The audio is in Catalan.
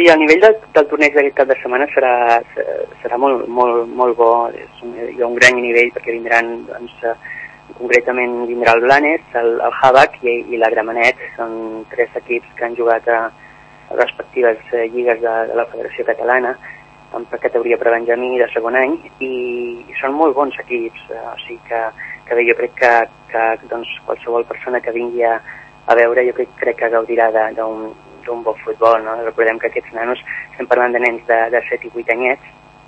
Sí, el nivell del torneig d'aquest cap de setmana serà molt bo. Hi ha un gran nivell perquè vindran, doncs, concretament vindrà el Blanes, el Havac i la Gramenet. Són 3 equips que han jugat a respectives lligues de la Federació Catalana, en categoria prebenjamí de segon any, i són molt bons equips. O sigui que bé, jo crec que doncs, qualsevol persona que vingui a veure, jo crec que gaudirà d'un bon futbol, no? Recordem que aquests nanos, estem parlant de nens de 7 i 8 anyets,